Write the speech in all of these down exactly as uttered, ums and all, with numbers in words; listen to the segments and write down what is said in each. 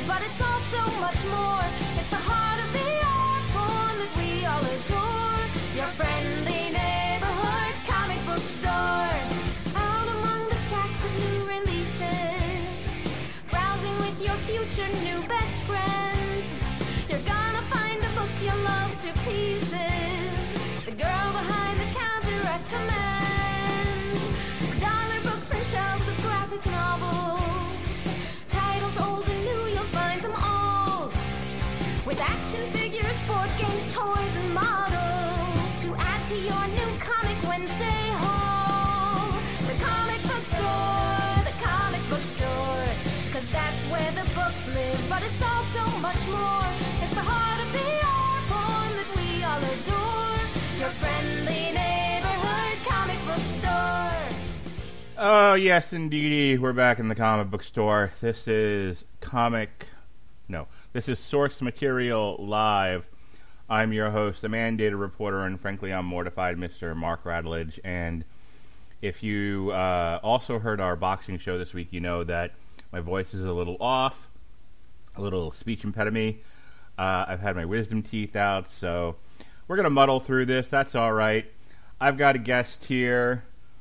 but it's also much more. It's the heart of the art form that we all adore. Your friendly neighborhood comic book store. Out among the stacks of new releases, browsing with your future new best friends, you're gonna find a book you'll love to pieces. The girl behind the counter recommends dollar books and shelves of graphic novels. Titles old and new, you'll find them all. With action figures, board games, toys, and models to add to your new Comic Wednesday haul. The comic book store, the comic book store. Cause that's where the books live, but it's also much more. It's the heart of the art form that we all adore. Your friendly neighborhood comic book store. Oh, yes, indeedy. We're back in the comic book store. This is comic... No, this is Source Material Live. I'm your host, the mandated reporter, and frankly, I'm mortified, Mister Mark Radulich. And if you uh, also heard our boxing show this week, you know that my voice is a little off, a little speech impediment. Uh, I've had my wisdom teeth out, so we're going to muddle through this. That's all right. I've got a guest here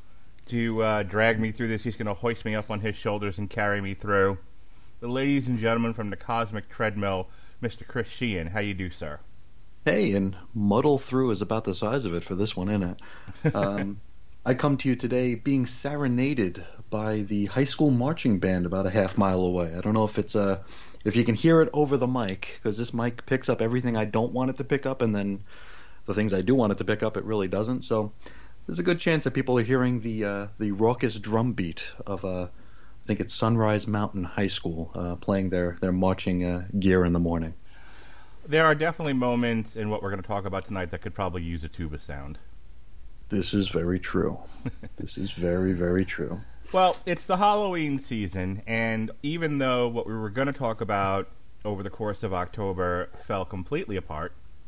to uh, drag me through this. He's going to hoist me up on his shoulders and carry me through. The ladies and gentlemen from the Cosmic Treadmill, Mister Chris Sheehan. How you do, sir? Hey, and muddle through is about the size of it for this one, isn't it? Um, I come to you today being serenaded by the high school marching band about a half mile away. I don't know if it's a, if you can hear it over the mic, because this mic picks up everything I don't want it to pick up, and then the things I do want it to pick up, it really doesn't. So there's a good chance that people are hearing the uh, the raucous drum beat of uh, I think it's Sunrise Mountain High School uh, playing their their marching uh, gear in the morning. There are definitely moments in what we're going to talk about tonight that could probably use a tuba sound. This is very true. This is very, very true. Well, it's the Halloween season, and even though what we were going to talk about over the course of October fell completely apart,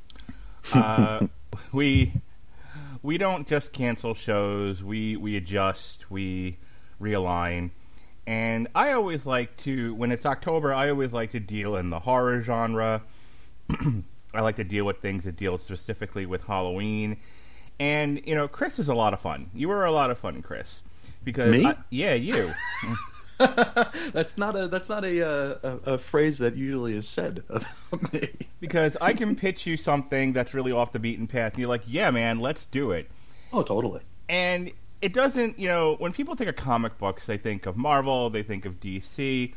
uh, we we don't just cancel shows. We, we adjust. We realign. And I always like to, when it's October, I always like to deal in the horror genre. I like to deal with things that deal specifically with Halloween. And, you know, Chris is a lot of fun. You were a lot of fun, Chris. Because Me? I, yeah, you. that's not a that's not a, uh, a a phrase that usually is said about me. Because I can pitch you something that's really off the beaten path, and you're like, yeah, man, let's do it. Oh, totally. And it doesn't, you know, when people think of comic books, they think of Marvel, they think of D C.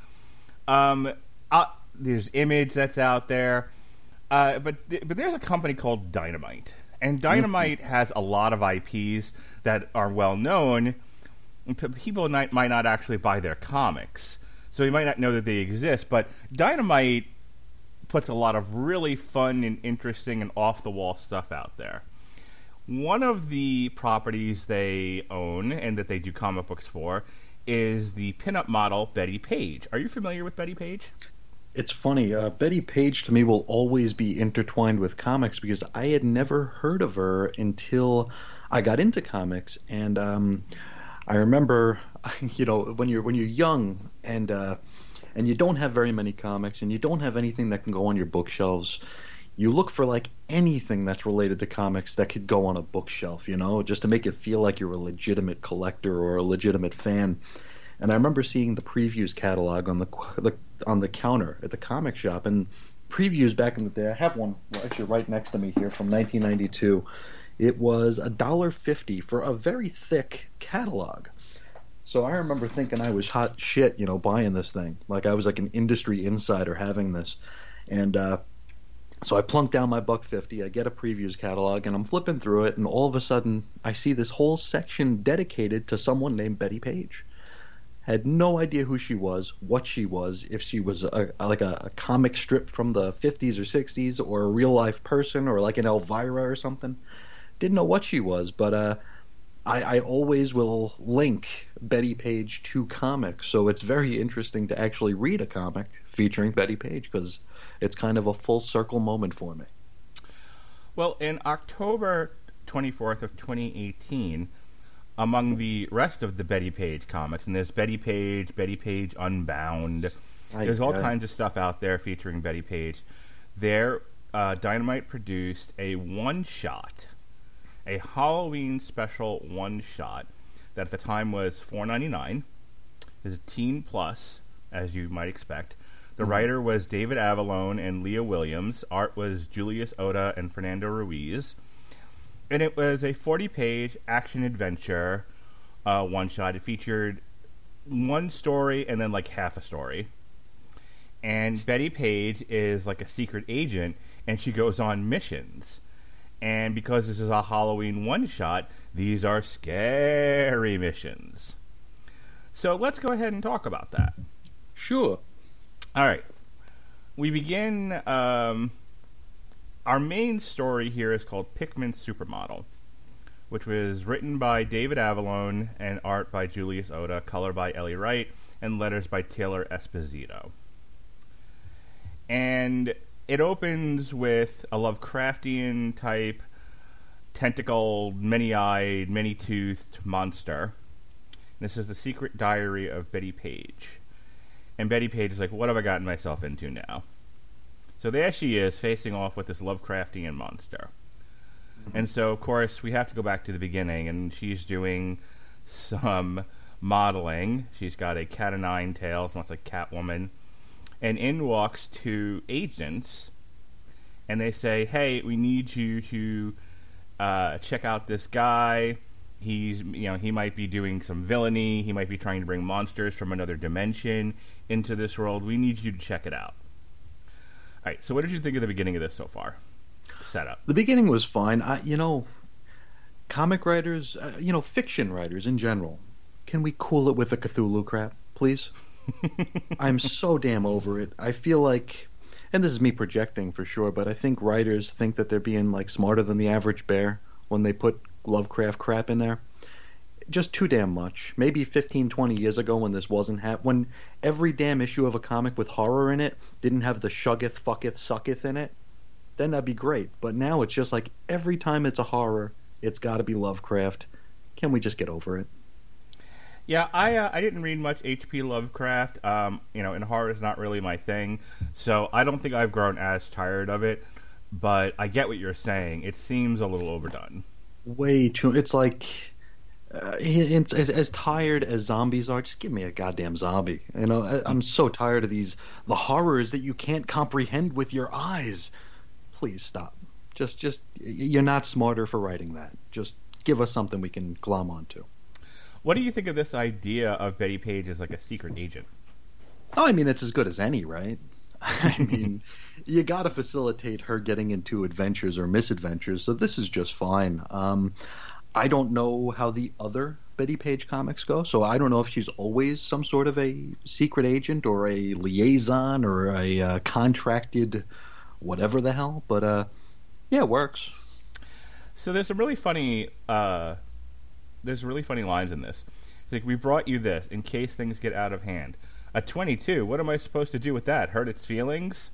Um, uh, there's Image that's out there. Uh, but th- but there's a company called Dynamite. And Dynamite mm-hmm. has a lot of I Ps that are well known. People might, might not actually buy their comics, so you might not know that they exist. But Dynamite puts a lot of really fun and interesting and off-the-wall stuff out there. One of the properties they own and that they do comic books for is the pinup model Bettie Page. Are you familiar with Bettie Page? It's funny. Uh, Bettie Page, to me, will always be intertwined with comics because I had never heard of her until I got into comics. And um, I remember, you know, when you're when you're young and uh, and you don't have very many comics and you don't have anything that can go on your bookshelves, you look for like anything that's related to comics that could go on a bookshelf, you know, just to make it feel like you're a legitimate collector or a legitimate fan. And I remember seeing the Previews catalog on the, the on the counter at the comic shop. And Previews back in the day, I have one actually right next to me here from nineteen ninety-two. It was a dollar fifty for a very thick catalog. So I remember thinking I was hot shit, you know, buying this thing. Like I was like an industry insider having this. And uh, so I plunk down my buck fifty. I get a Previews catalog, and I'm flipping through it, and all of a sudden I see this whole section dedicated to someone named Bettie Page. Had no idea who she was, what she was, if she was a, like a, a comic strip from the fifties or sixties, or a real life person, or like an Elvira or something. Didn't know what she was, but uh, I, I always will link Bettie Page to comics, so it's very interesting to actually read a comic featuring Bettie Page because it's kind of a full circle moment for me. Well, in October twenty-fourth of twenty eighteen, among the rest of the Bettie Page comics, and there's Bettie Page, Bettie Page Unbound, I, There's all I, kinds of stuff out there featuring Betty Page. There, uh, Dynamite produced a one-shot, a Halloween special one-shot that at the time was four ninety-nine. It's a teen plus, as you might expect. The mm-hmm. writer was David Avallone and Leah Williams. Art was Julius Oda and Fernando Ruiz. And it was a forty-page action-adventure uh, one-shot. It featured one story and then like half a story. And Betty Page is like a secret agent, and she goes on missions. And because this is a Halloween one-shot, these are scary missions. So let's go ahead and talk about that. Sure. All right. We begin... Um, our main story here is called Pikmin Supermodel, which was written by David Avallone and art by Julius Oda, color by Ellie Wright, and letters by Taylor Esposito. And it opens with a Lovecraftian type, tentacled, many-eyed, many-toothed monster. This is the secret diary of Betty Page. And Betty Page is like, what have I gotten myself into now? So there she is, facing off with this Lovecraftian monster. Mm-hmm. And so, of course, we have to go back to the beginning, and she's doing some modeling. She's got a cat o' nine tails, almost like Catwoman. And in walks two agents, and they say, hey, we need you to uh, check out this guy. He's, you know, he might be doing some villainy. He might be trying to bring monsters from another dimension into this world. We need you to check it out. All right, so what did you think of the beginning of this so far? Setup. The beginning was fine. I, you know, comic writers, uh, you know, fiction writers in general, can we cool it with the Cthulhu crap, please? I'm so damn over it. I feel like, and this is me projecting for sure, but I think writers think that they're being like smarter than the average bear when they put Lovecraft crap in there. Just too damn much. Maybe fifteen, twenty years ago when this wasn't ha- when every damn issue of a comic with horror in it didn't have the shuggeth, fucketh, sucketh in it, then that'd be great. But now it's just like every time it's a horror, it's got to be Lovecraft. Can we just get over it? Yeah, I uh, I didn't read much H P Lovecraft. Um, you know, and horror is not really my thing, so I don't think I've grown as tired of it. But I get what you're saying. It seems a little overdone. Way too. It's like uh, it's, as, as tired as zombies are. Just give me a goddamn zombie. You know, I, I'm so tired of these the horrors that you can't comprehend with your eyes. Please stop. Just just you're not smarter for writing that. Just give us something we can glom onto. What do you think of this idea of Betty Page as like a secret agent? Oh, I mean, it's as good as any, right? I mean, you got to facilitate her getting into adventures or misadventures, so this is just fine. Um, I don't know how the other Betty Page comics go, so I don't know if she's always some sort of a secret agent or a liaison or a uh, contracted whatever the hell, but uh, yeah, it works. So there's some really funny... Uh... There's really funny lines in this. It's like, we brought you this in case things get out of hand. A twenty-two, what am I supposed to do with that? Hurt its feelings?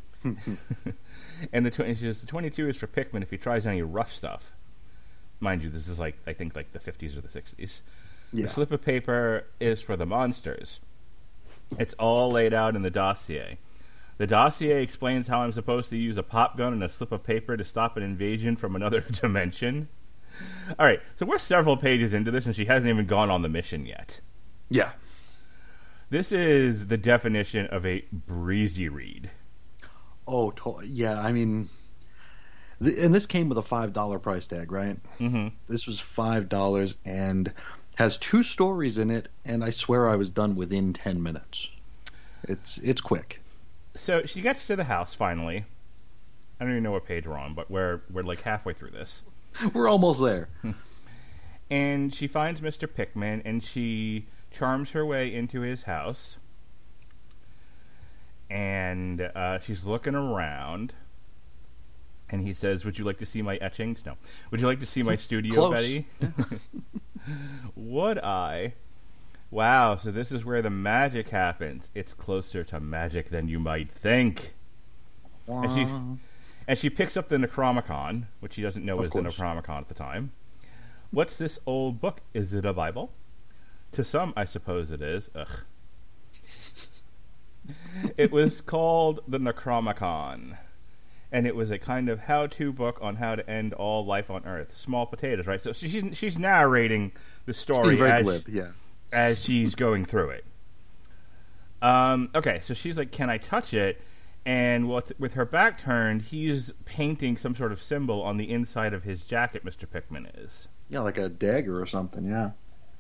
And the, tw- she says, the twenty-two is for Pikmin if he tries any rough stuff. Mind you, this is like, I think, like the fifties or the sixties. Yeah. The slip of paper is for the monsters. It's all laid out in the dossier. The dossier explains how I'm supposed to use a pop gun and a slip of paper to stop an invasion from another dimension. All right, so we're several pages into this, and she hasn't even gone on the mission yet. Yeah. This is the definition of a breezy read. Oh, to- yeah, I mean... Th- and this came with a five dollars price tag, right? Mm-hmm. This was five dollars and has two stories in it, and I swear I was done within ten minutes. It's it's quick. So she gets to the house, finally. I don't even know what page we're on, but we're we're like halfway through this. We're almost there. And she finds Mister Pikmin, and she charms her way into his house. And uh, she's looking around. And he says, would you like to see my etchings? No. Would you like to see my studio, Close. Betty? Would I? Wow, so this is where the magic happens. It's closer to magic than you might think. And she... And she picks up the Necronomicon, which she doesn't know is the Necronomicon at the time. What's this old book? Is it a Bible? To some, I suppose it is. Ugh. It was called the Necronomicon, and it was a kind of how-to book on how to end all life on Earth. Small potatoes, right? So she's she's narrating the story very as, glib, yeah. as she's going through it. Um, okay, so she's like, "Can I touch it?" And with, with her back turned, he's painting some sort of symbol on the inside of his jacket, Mister Pickman is. Yeah, like a dagger or something, yeah.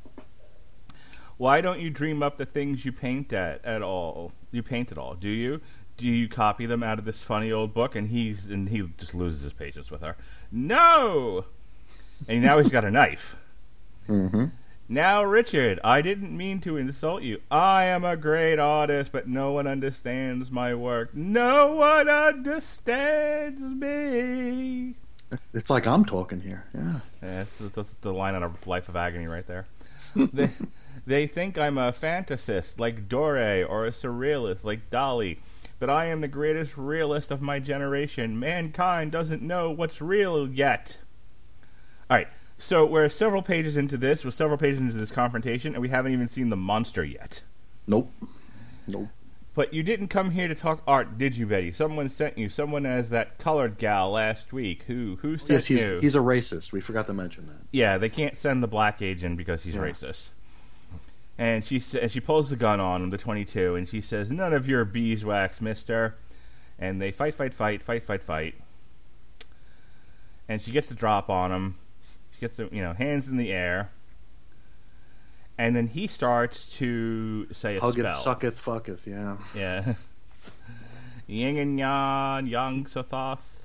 Why don't you dream up the things you paint at, at all? You paint at all, do you? Do you copy them out of this funny old book? And he's and he just loses his patience with her. No! And now he's got a knife. Mm-hmm. Now, Richard, I didn't mean to insult you. I am a great artist, but no one understands my work. No one understands me. It's like I'm talking here, yeah. Yeah, that's, that's the line out of Life of Agony right there. they, they think I'm a fantasist like Doré or a surrealist like Dali, but I am the greatest realist of my generation. Mankind doesn't know what's real yet. All right. So we're several pages into this, we're several pages into this confrontation, and we haven't even seen the monster yet. Nope. Nope. But you didn't come here to talk art, did you, Betty? Someone sent you. Someone as that colored gal last week. Who who sent yes, he's, you? he's a racist. We forgot to mention that. Yeah, they can't send the black agent because he's yeah. racist. And she sa- she pulls the gun on him, the twenty-two, and she says, "None of your beeswax, mister." And they fight, fight, fight, fight, fight, fight. And she gets the drop on him. She gets the, you know, hands in the air. And then he starts to say a Huggeth, spell. sucketh, fucketh, yeah. Yeah. Yin and Yang, Yang Sothoth.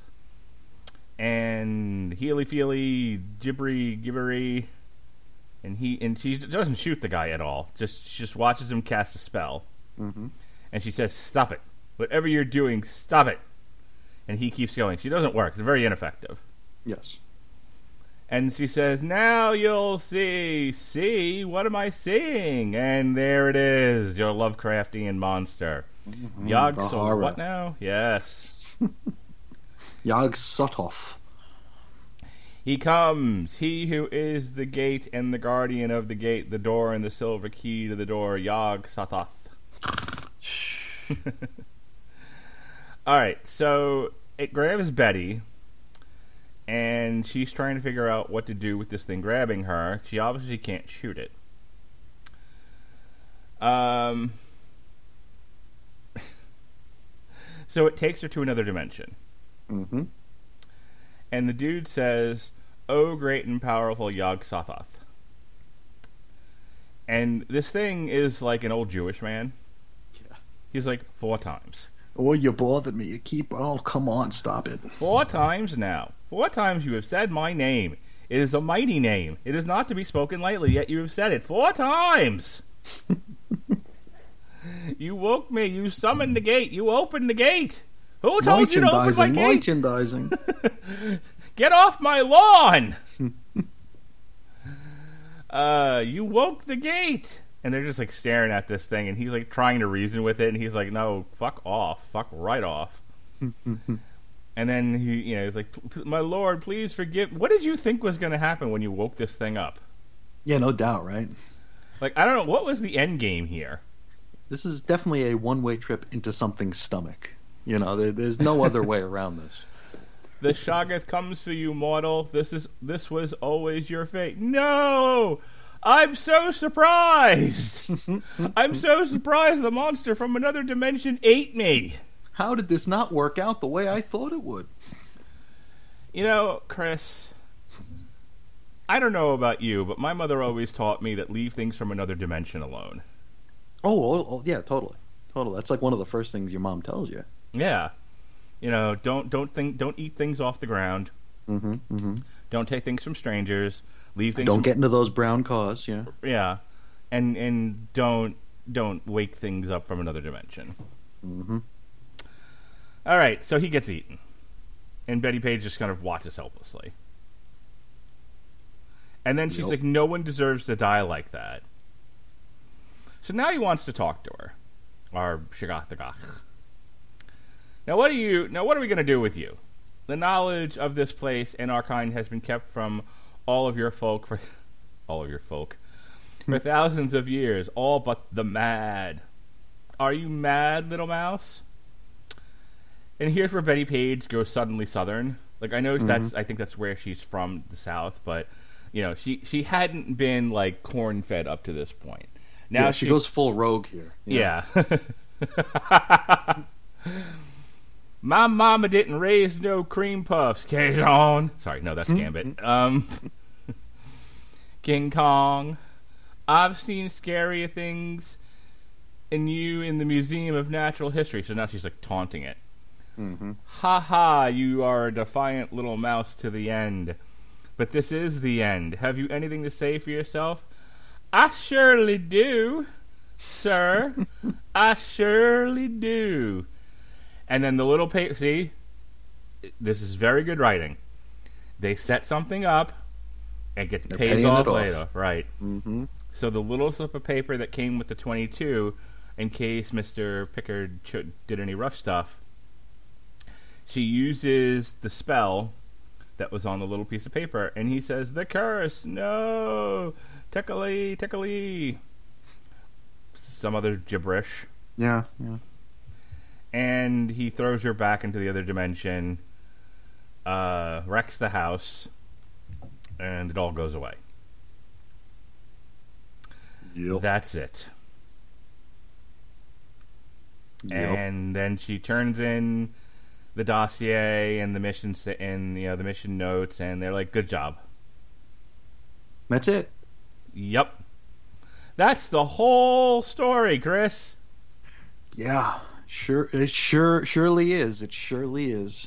And Healy Feely, Gibbery, Gibbery. And he and she doesn't shoot the guy at all. Just she just watches him cast a spell. Mm-hmm. And she says, "Stop it. Whatever you're doing, stop it." And he keeps going. She doesn't work. It's very ineffective. Yes. And she says, "Now you'll see. See? What am I seeing?" And there it is, your Lovecraftian monster. Mm-hmm. Yog The so horror. what now? Yes. Yog Sothoth. He comes, he who is the gate and the guardian of the gate, the door and the silver key to the door, Yog Sothoth. All right, so it grabs Betty, and she's trying to figure out what to do with this thing grabbing her. She obviously can't shoot it. Um, so it takes her to another dimension. Mm-hmm. And the dude says, "Oh, great and powerful Yog Sothoth." And this thing is like an old Jewish man. Yeah. He's like, four times. Oh, you bothered me. You keep... Oh, come on, stop it. Four times now. Four times you have said my name. It is a mighty name. It is not to be spoken lightly, yet you have said it four times. You woke me. You summoned the gate. You opened the gate. Who told you to open my gate? Merchandising. Get off my lawn! uh, you woke the gate. And they're just like staring at this thing, and he's like trying to reason with it, and he's like, "No, fuck off, fuck right off." And then he, you know, he's like, "My lord, please forgive." What did you think was going to happen when you woke this thing up? Yeah, no doubt, right? Like, I don't know, what was the end game here? This is definitely a one-way trip into something's stomach. You know, there, there's no other way around this. The Shoggoth comes for you, mortal. This is this was always your fate. No! I'm so surprised! I'm so surprised the monster from another dimension ate me! How did this not work out the way I thought it would? You know, Chris, I don't know about you, but my mother always taught me that leave things from another dimension alone. Oh, oh, oh yeah, totally. Totally. That's like one of the first things your mom tells you. Yeah. You know, don't don't think don't eat things off the ground. Mm-hmm, mm-hmm. Don't take things from strangers. Leave things Don't from, get into those brown cars, yeah. Yeah. And and don't don't wake things up from another dimension. Mm-hmm. All right, so he gets eaten. And Betty Page just kind of watches helplessly. And then she's Yep. like, no one deserves to die like that. So now he wants to talk to her. Our Shagathagach. Now what are you now what are we gonna do with you? The knowledge of this place and our kind has been kept from all of your folk for all of your folk for thousands of years, all but the mad. Are you mad, little mouse? And here's where Betty Page goes suddenly Southern. Like, I know mm-hmm. that's, I think that's where she's from, the South, but, you know, she, she hadn't been, like, corn-fed up to this point. Now yeah, she, she goes full rogue here. Yeah. yeah. My mama didn't raise no cream puffs, Cajun. Sorry, no, that's Gambit. um, King Kong. I've seen scarier things in you in the Museum of Natural History. So now she's, like, taunting it. Mm-hmm. Ha ha, you are a defiant little mouse to the end. But this is the end. Have you anything to say for yourself? I surely do, sir. I surely do. And then the little paper, see, this is very good writing. They set something up and get They're pays off later. Off. Right. Mm-hmm. So the little slip of paper that came with the twenty-two, in case Mister Pickard ch- did any rough stuff, she uses the spell that was on the little piece of paper, and he says, the curse, no, tickly, tickly, some other gibberish. Yeah, yeah. And he throws her back into the other dimension, uh, wrecks the house, and it all goes away. Yep. That's it. Yep. And then she turns in the dossier and the mission and you know the mission notes, and they're like, "Good job." That's it. Yep, that's the whole story, Chris. Yeah, sure. It sure surely is. It surely is.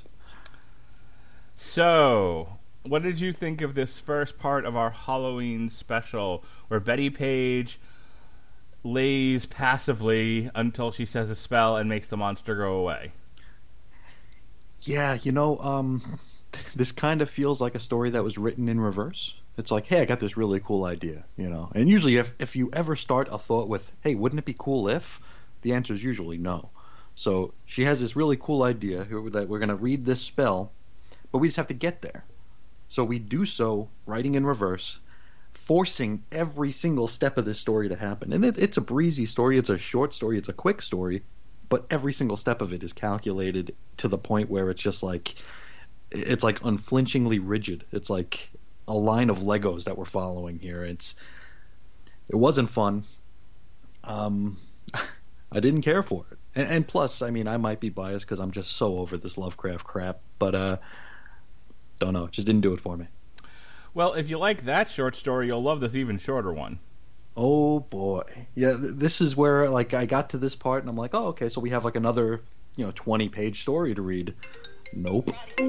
So, what did you think of this first part of our Halloween special, where Betty Page lays passively until she says a spell and makes the monster go away? Yeah, you know, um, this kind of feels like a story that was written in reverse. It's like, hey, I got this really cool idea, you know. And usually if, if you ever start a thought with, hey, wouldn't it be cool if? The answer is usually no. So she has this really cool idea that we're going to read this spell, but we just have to get there. So we do so writing in reverse, forcing every single step of this story to happen. And it, it's a breezy story. It's a short story. It's a quick story. But every single step of it is calculated to the point where it's just like, it's like unflinchingly rigid. It's like a line of Legos that we're following here. It's, it wasn't fun. Um, I didn't care for it. And, and plus, I mean, I might be biased because I'm just so over this Lovecraft crap. But, uh, don't know. It just didn't do it for me. Well, if you like that short story, you'll love this even shorter one. Oh boy, yeah. Th- this is where like I got to this part and I'm like, oh, okay, so we have like another, you know, twenty page story to read. Nope.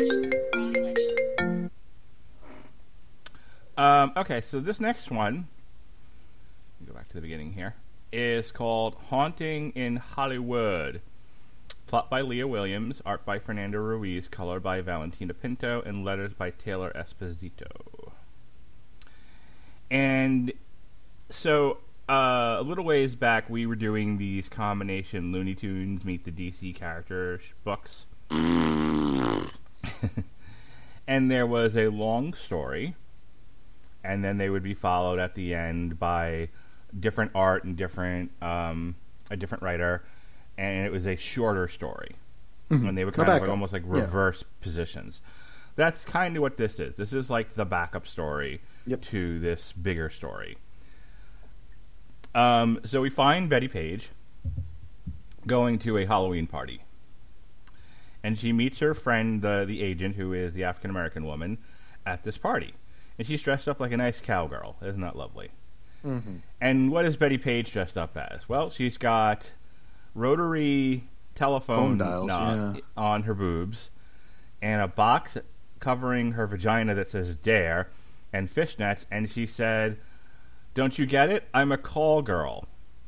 Um, okay, so this next one, let me go back to the beginning here, is called Haunting in Hollywood. Plot by Leah Williams, art by Fernando Ruiz, color by Valentina Pinto, and letters by Taylor Esposito. And so, uh, a little ways back, we were doing these combination Looney Tunes meet the D C characters books. And there was a long story, and then they would be followed at the end by different art and different um, a different writer, and it was a shorter story. Mm-hmm. And they were kind of like, almost like reverse yeah. positions. That's kind of what this is. This is like the backup story yep. to this bigger story. Um, so we find Betty Page going to a Halloween party. And she meets her friend, the, the agent, who is the African-American woman, at this party. And she's dressed up like a nice cowgirl. Isn't that lovely? Mm-hmm. And what is Betty Page dressed up as? Well, she's got rotary telephone dials, yeah. on her boobs, and a box covering her vagina that says Dare, and fishnets, and she said, "Don't you get it? I'm a call girl."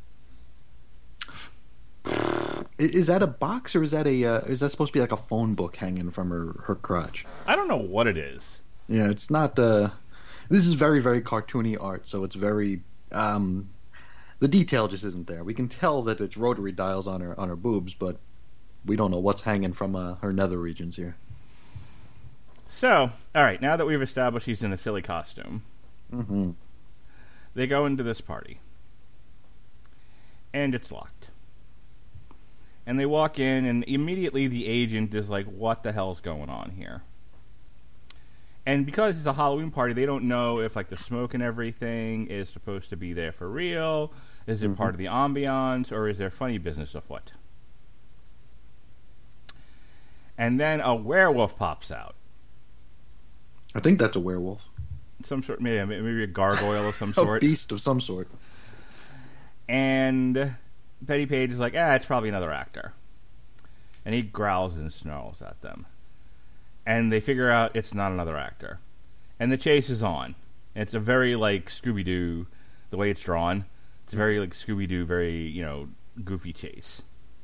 Is that a box, or is that a uh, is that supposed to be like a phone book hanging from her, her crotch? I don't know what it is. Yeah, it's not. Uh, this is very very cartoony art, so it's very. Um, the detail just isn't there. We can tell that it's rotary dials on her on her boobs, but we don't know what's hanging from uh, her nether regions here. So, all right, now that we've established she's in a silly costume, mm-hmm. they go into this party, and it's locked. And they walk in, and immediately the agent is like, what the hell's going on here? And because it's a Halloween party, they don't know if like the smoke and everything is supposed to be there for real. Is it mm-hmm. part of the ambiance, or is there funny business afoot? And then a werewolf pops out. I think that's a werewolf. Some sort, maybe maybe a gargoyle of some a sort. A beast of some sort. And Betty Page is like, ah, it's probably another actor. And he growls and snarls at them. And they figure out it's not another actor. And the chase is on. And it's a very, like, Scooby-Doo, the way it's drawn. It's very, like, Scooby-Doo, very, you know, goofy chase.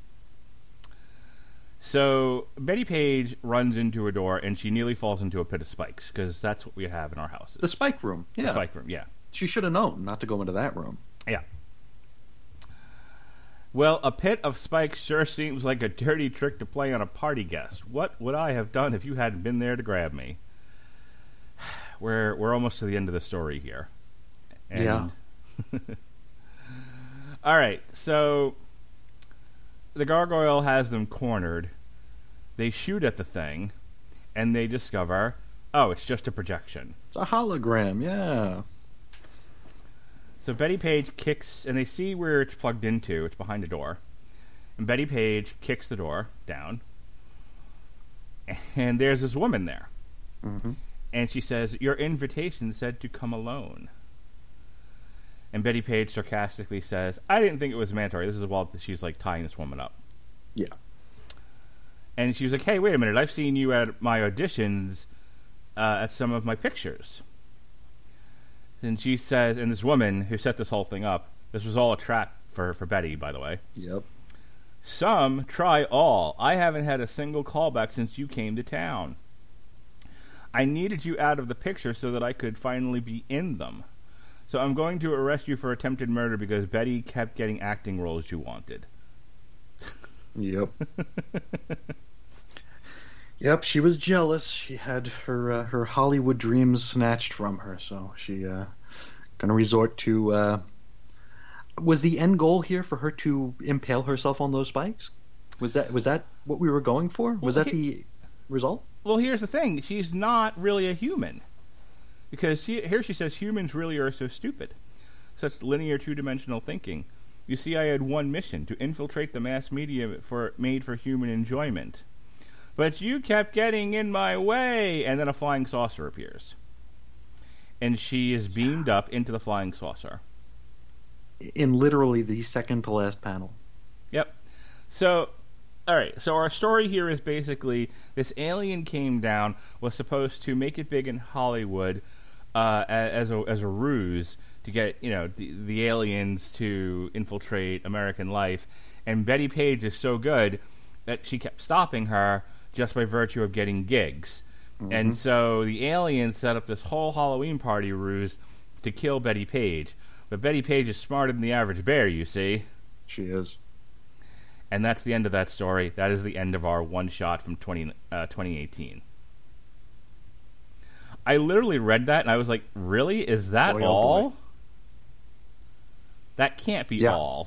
So Betty Page runs into a door, and she nearly falls into a pit of spikes, because that's what we have in our houses. The spike room, yeah. The spike room, yeah. She should have known not to go into that room. Yeah. Well, a pit of spikes sure seems like a dirty trick to play on a party guest. What would I have done if you hadn't been there to grab me? We're we're almost to the end of the story here. And yeah. All right, so the gargoyle has them cornered. They shoot at the thing, and they discover, oh, it's just a projection. It's a hologram, yeah. So Betty Page kicks, and they see where it's plugged into. It's behind a door. And Betty Page kicks the door down. And there's this woman there. Mm-hmm. And she says, your invitation said to come alone. And Betty Page sarcastically says, I didn't think it was mandatory. This is while she's like tying this woman up. Yeah. And she was like, hey, wait a minute. I've seen you at my auditions uh, at some of my pictures. And she says, and this woman who set this whole thing up, this was all a trap for, for Betty, by the way. Yep. Some try all. I haven't had a single callback since you came to town. I needed you out of the picture so that I could finally be in them. So I'm going to arrest you for attempted murder because Betty kept getting acting roles you wanted. Yep. Yep, she was jealous. She had her uh, her Hollywood dreams snatched from her, so she uh, going to resort to. Uh, was the end goal here for her to impale herself on those spikes? Was that was that what we were going for? Was well, that he, the result? Well, here's the thing: she's not really a human, because she, here she says humans really are so stupid, such linear two-dimensional thinking. You see, I had one mission: to infiltrate the mass media for made for human enjoyment. But you kept getting in my way. And then a flying saucer appears. And she is beamed up into the flying saucer. In literally the second to last panel. Yep. So, all right. So our story here is basically this alien came down, was supposed to make it big in Hollywood uh, as a as a ruse to get, you know, the, the aliens to infiltrate American life. And Betty Page is so good that she kept stopping her just by virtue of getting gigs. Mm-hmm. And so the aliens set up this whole Halloween party ruse to kill Betty Page. But Betty Page is smarter than the average bear, you see. She is. And that's the end of that story. That is the end of our one-shot from twenty, uh, twenty eighteen. I literally read that, and I was like, really? Is that boy, all? Oh boy. That can't be yeah. all.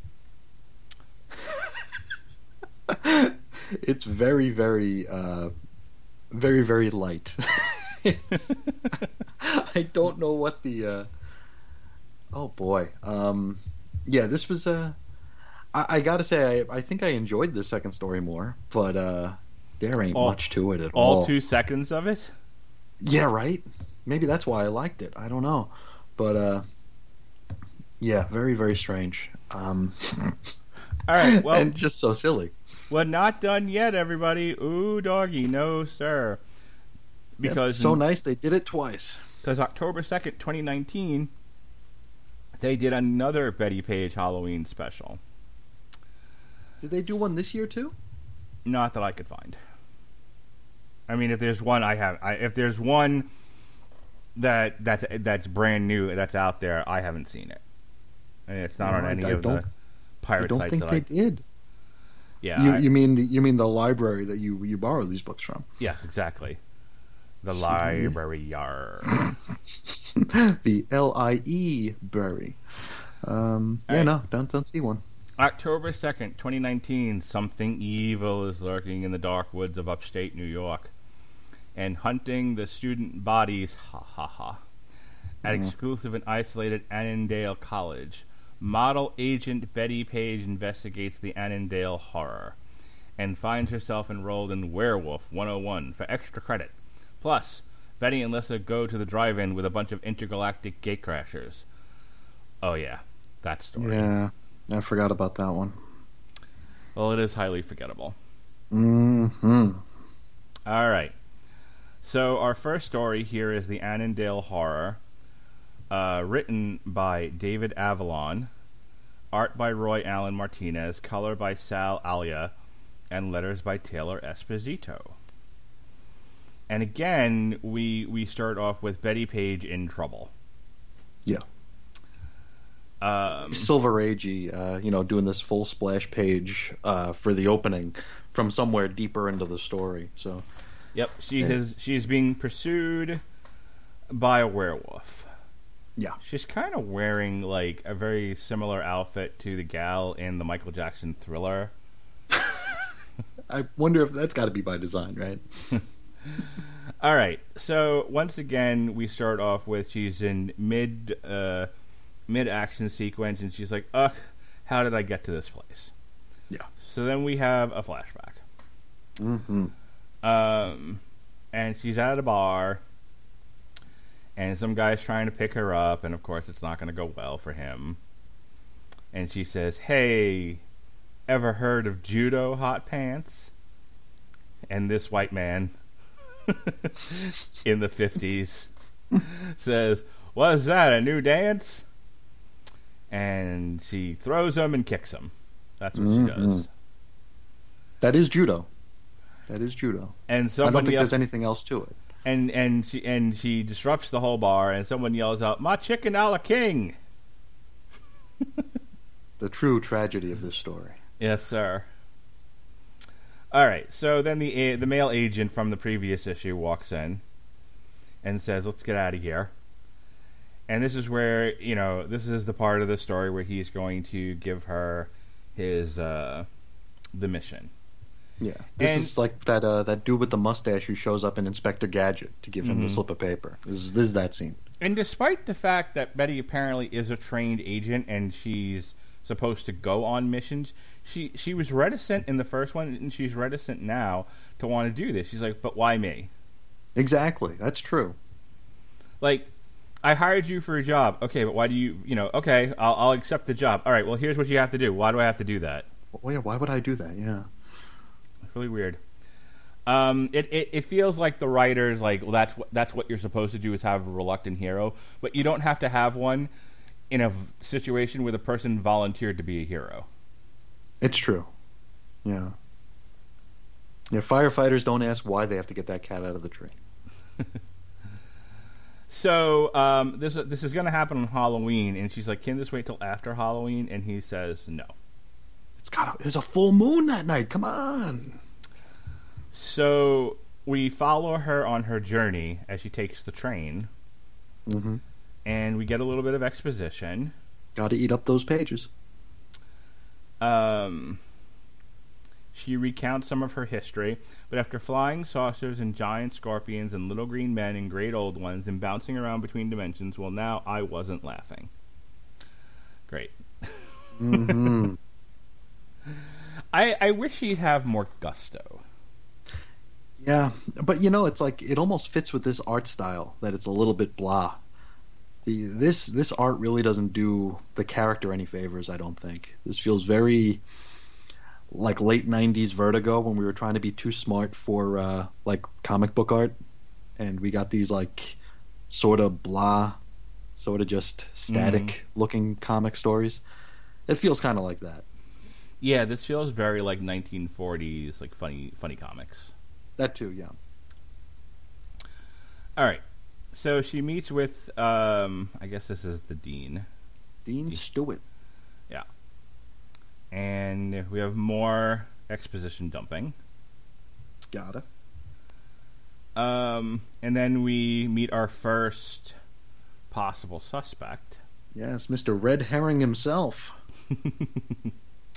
It's very, very, uh, very, very light. I don't know what the. Uh... Oh boy, um, yeah, this was. Uh, I, I gotta say, I, I think I enjoyed the second story more, but uh, there ain't all, much to it at all. All two seconds of it. Yeah, right. Maybe that's why I liked it. I don't know, but uh, yeah, very, very strange. Um, all right, well, and just so silly. Well, not done yet, everybody. Ooh, doggy, no, sir. Because yeah, so in, nice they did it twice. Because October second, twenty nineteen, they did another Betty Page Halloween special. Did they do one this year too? Not that I could find. I mean, if there's one, I have. I, if there's one that that's that's brand new that's out there, I haven't seen it. I mean, it's not no, on any I, I of the pirate I don't sites think that they I did. Yeah, you, I, you mean the you mean the library that you you borrow these books from? Yes, exactly. The library yard. The L I E bury. Um, yeah, right. no, don't don't see one. October second, twenty nineteen, something evil is lurking in the dark woods of upstate New York and hunting the student bodies, ha ha ha, at mm-hmm. exclusive and isolated Annandale College. Model agent Betty Page investigates the Annandale horror and finds herself enrolled in Werewolf one oh one for extra credit. Plus, Betty and Lissa go to the drive-in with a bunch of intergalactic gatecrashers. Oh yeah, that story. Yeah, I forgot about that one. Well, it is highly forgettable. Mm-hmm. All right. So our first story here is the Annandale Horror, uh, written by David Avalon, art by Roy Allen Martinez, color by Sal Alia, and letters by Taylor Esposito. And again, we we start off with Betty Page in trouble. Yeah. Um, Silver Agey, uh, you know, doing this full splash page uh, for the opening from somewhere deeper into the story. So, yep, she yeah. has she's being pursued by a werewolf. Yeah, she's kind of wearing like a very similar outfit to the gal in the Michael Jackson Thriller. I wonder if that's got to be by design, right? All right, so once again, we start off with she's in mid. Uh, mid-action sequence, and she's like, ugh, how did I get to this place? Yeah. So then we have a flashback. Mm-hmm. Um, and she's at a bar, and some guy's trying to pick her up, and of course it's not going to go well for him. And she says, hey, ever heard of judo hot pants? And this white man in the fifties says, what's that, a new dance? And she throws him and kicks him. That's what mm-hmm. she does. That is judo. That is judo. And I don't think yells, there's anything else to it. And and she and she disrupts the whole bar, and someone yells out, "My chicken a la king!" The true tragedy of this story. Yes, sir. All right. So then the the male agent from the previous issue walks in and says, "Let's get out of here." And this is where, you know, this is the part of the story where he's going to give her his, uh, the mission. Yeah. This and, is like that uh, that dude with the mustache who shows up in Inspector Gadget to give him mm-hmm. the slip of paper. This is, this is that scene. And despite the fact that Betty apparently is a trained agent and she's supposed to go on missions, she, she was reticent in the first one, and she's reticent now to want to do this. She's like, but why me? Exactly. That's true. Like, I hired you for a job. Okay, but why do you, you know, okay, I'll, I'll accept the job. All right, well, here's what you have to do. Why do I have to do that? Well, yeah, why would I do that? Yeah. It's really weird. Um, it, it, it feels like the writers, like, well, that's what, that's what you're supposed to do is have a reluctant hero, but you don't have to have one in a v- situation where the person volunteered to be a hero. It's true. Yeah. Yeah, firefighters don't ask why they have to get that cat out of the tree. So um, this this is going to happen on Halloween, and she's like, "Can this wait till after Halloween?" And he says, "No." It's got a, there's a full moon that night. Come on. So we follow her on her journey as she takes the train, mm-hmm. and we get a little bit of exposition. Got to eat up those pages. Um. She recounts some of her history, but after flying saucers and giant scorpions and little green men and great old ones and bouncing around between dimensions, well, now I wasn't laughing. Great. Mm-hmm. I I wish he'd have more gusto. Yeah, but you know, it's like it almost fits with this art style that it's a little bit blah. The this this art really doesn't do the character any favors, I don't think. This feels very like late nineties Vertigo when we were trying to be too smart for uh, like comic book art, and we got these like sort of blah, sort of just static mm. looking comic stories. It feels kind of like that. Yeah, this feels very like nineteen forties, like funny funny comics. That too, yeah. All right, so she meets with, um, I guess this is the dean, Dean, Dean. Stewart. Yeah. And we have more exposition dumping. Got it. Um, and then we meet our first possible suspect. Yes, Mister Red Herring himself.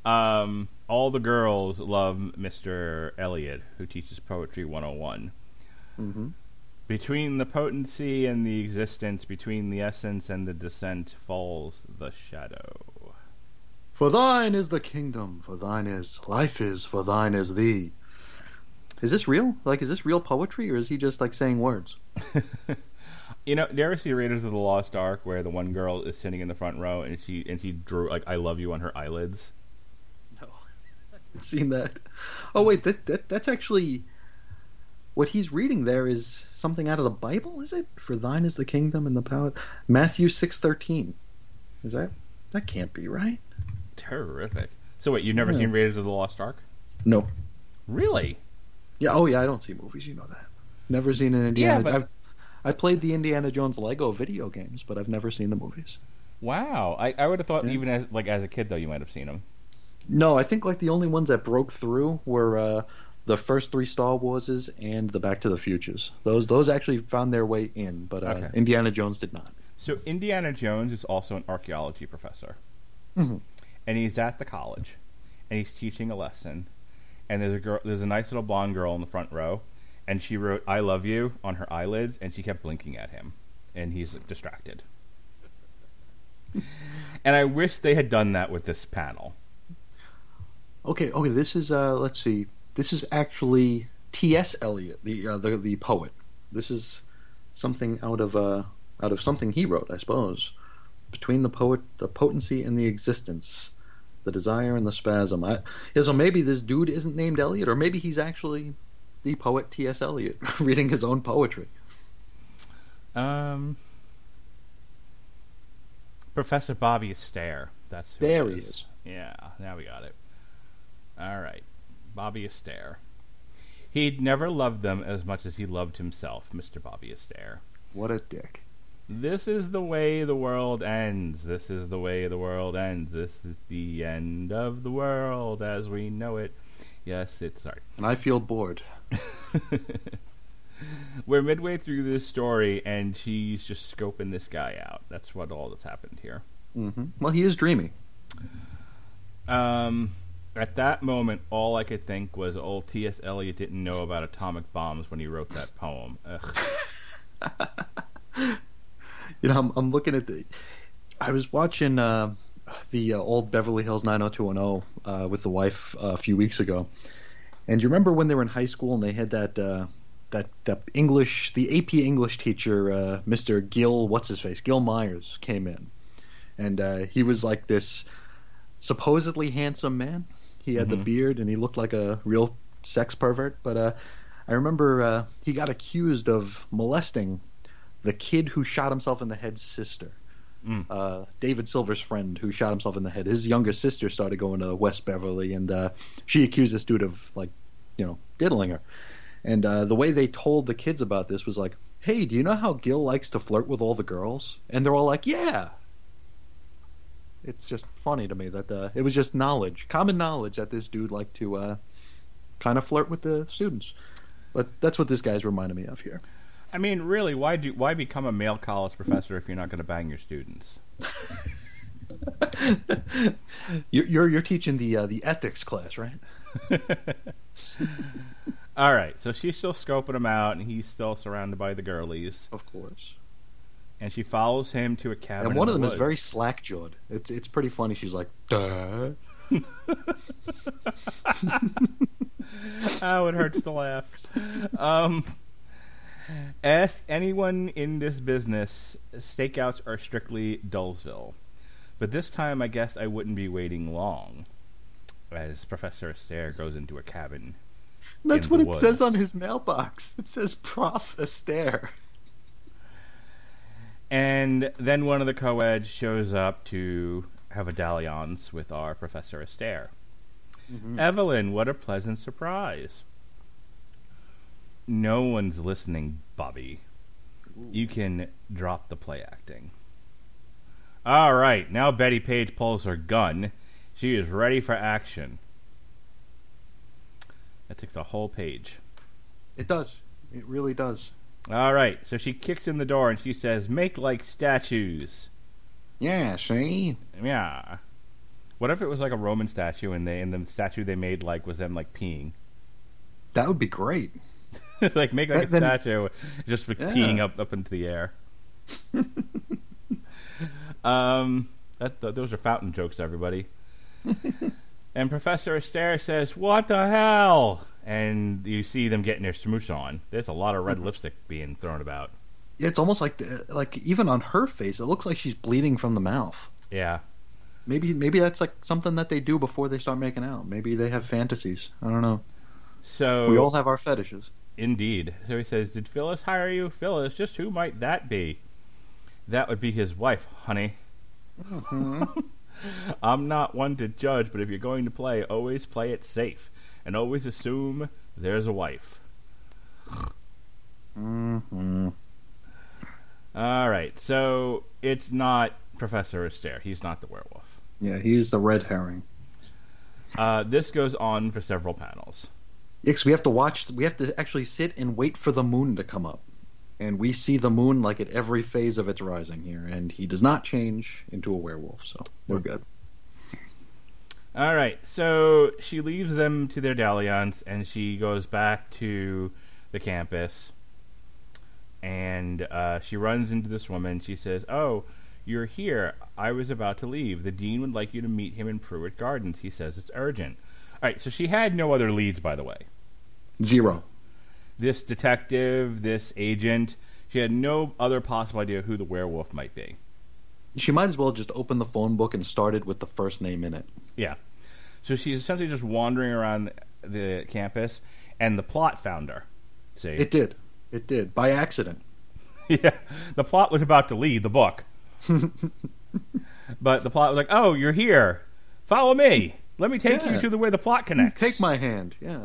Um, all the girls love Mister Elliot, who teaches Poetry one oh one. Mm-hmm. Between the potency and the existence, between the essence and the descent, falls the shadow. For thine is the kingdom, for thine is life is, for thine is thee. Is this real? Like, is this real poetry, or is he just, like, saying words? You know, do you ever see Raiders of the Lost Ark where the one girl is sitting in the front row and she and she drew, like, I love you on her eyelids? No. I haven't seen that. Oh, wait, that, that that's actually... What he's reading there is something out of the Bible, is it? For thine is the kingdom and the power... Matthew six thirteen. Is that... That can't be right. Terrific. So wait, you've never Yeah. seen Raiders of the Lost Ark? No. Really? Yeah, oh yeah, I don't see movies, you know that. Never seen an Indiana... Yeah, but- I've, I played the Indiana Jones Lego video games, but I've never seen the movies. Wow. I, I would have thought Yeah. even as like as a kid, though, you might have seen them. No, I think like the only ones that broke through were uh, the first three Star Warses and the Back to the Futures. Those those actually found their way in, but uh, Okay. Indiana Jones did not. So Indiana Jones is also an archaeology professor. Mm-hmm. And he's at the college, and he's teaching a lesson. And there's a girl, there's a nice little blonde girl in the front row, and she wrote "I love you" on her eyelids, and she kept blinking at him, and he's distracted. And I wish they had done that with this panel. Okay, okay, this is uh, let's see, this is actually T S. Eliot, the uh, the the poet. This is something out of uh out of something he wrote, I suppose. Between the poet, the potency and the existence, the desire and the spasm. I, yeah, so maybe this dude isn't named Eliot, or maybe he's actually the poet T S. Eliot reading his own poetry. Um, Professor Bobby Astaire. That's who There it he is. is. Yeah, now we got it. All right, Bobby Astaire. He'd never loved them as much as he loved himself, Mister Bobby Astaire. What a dick. This is the way the world ends. This is the way the world ends. This is the end of the world as we know it. Yes, it's sorry. And I feel bored. We're midway through this story, and she's just scoping this guy out. That's what all that's happened here. Mm-hmm. Well, he is dreamy. Um, at that moment, all I could think was old T S. Eliot didn't know about atomic bombs when he wrote that poem. Ugh. You know, I'm, I'm looking at the... I was watching uh, the uh, old Beverly Hills nine oh two one oh uh, with the wife uh, a few weeks ago. And you remember when they were in high school and they had that... Uh, That, that English, the A P English teacher, uh, Mister Gil, what's his face, Gil Myers, came in, and uh, he was like this supposedly handsome man. He had Mm-hmm. the beard, and he looked like a real sex pervert. But uh, I remember uh, he got accused of molesting the kid who shot himself in the head's sister, Mm. uh, David Silver's friend who shot himself in the head. His younger sister started going to West Beverly, and uh, she accused this dude of like, you know, diddling her. And uh, the way they told the kids about this was like, hey, do you know how Gil likes to flirt with all the girls? And they're all like, yeah. It's just funny to me that uh, it was just knowledge, common knowledge that this dude liked to uh, kind of flirt with the students. But that's what this guy's reminding me of here. I mean, really, why do why become a male college professor if you're not going to bang your students? you're, you're you're teaching the uh, the ethics class, right? All right, so she's still scoping him out, and he's still surrounded by the girlies. Of course. And she follows him to a cabin. And one in of the them is very woods. slack-jawed. It's it's pretty funny. She's like, duh. Oh, it hurts to laugh. Um, ask anyone in this business, stakeouts are strictly Dullsville. But this time, I guess I wouldn't be waiting long, as Professor Astaire goes into a cabin. That's in what the it woods. says on his mailbox. It says Prof Astaire. And then one of the co-eds shows up to have a dalliance with our Professor Astaire. Mm-hmm. Evelyn, what a pleasant surprise. No one's listening, Bobby. You can drop the play acting. All right, now Betty Page pulls her gun. She is ready for action. That takes a whole page. It does. It really does. All right, so she kicks in the door and she says, "Make like statues." Yeah, see? Yeah. What if it was like a Roman statue, and they and the statue they made like was them like peeing? That would be great. Like make like a Then- statue just like, Yeah. peeing up up into the air. um, that th- those are fountain jokes, everybody. And Professor Astaire says, "What the hell?" And you see them getting their smoosh on. There's a lot of red lipstick being thrown about. It's almost like the, like even on her face, it looks like she's bleeding from the mouth. Yeah. Maybe maybe that's like something that they do before they start making out. Maybe they have fantasies. I don't know. So We all have our fetishes. Indeed. So he says, "Did Phyllis hire you?" "Phyllis? Just who might that be?" "That would be his wife, honey." Mm-hmm. "I'm not one to judge, but if you're going to play, always play it safe. And always assume there's a wife." Mm-hmm. All right. So it's not Professor Astaire. He's not the werewolf. Yeah, he's the red herring. Uh, this goes on for several panels. Yes, we have to watch. We have to actually sit and wait for the moon to come up, and we see the moon like at every phase of its rising here. And he does not change into a werewolf, so we're good. All right, so she leaves them to their dalliance, and she goes back to the campus, and uh, she runs into this woman. She says, "Oh, you're here. I was about to leave. The dean would like you to meet him in Pruitt Gardens. He says it's urgent." All right, so she had no other leads, by the way. Zero. This detective, this agent, she had no other possible idea who the werewolf might be. She might as well just open the phone book and started with the first name in it. Yeah. So she's essentially just wandering around the campus, and the plot found her. See? It did. It did. By accident. Yeah. The plot was about to lead the book. But the plot was like, "Oh, you're here. Follow me. Let me take Yeah. you to the where the plot connects." Take my hand. Yeah.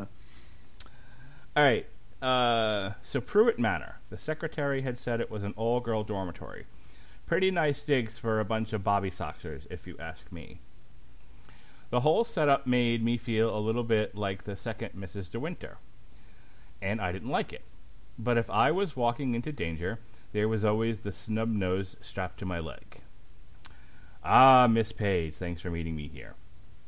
All right. Uh, so Pruitt Manor. The secretary had said it was an all-girl dormitory. Pretty nice digs for a bunch of bobby soxers, if you ask me. The whole setup made me feel a little bit like the second Missus De Winter, and I didn't like it. But if I was walking into danger, there was always the snub nose strapped to my leg. "Ah, Miss Page, thanks for meeting me here.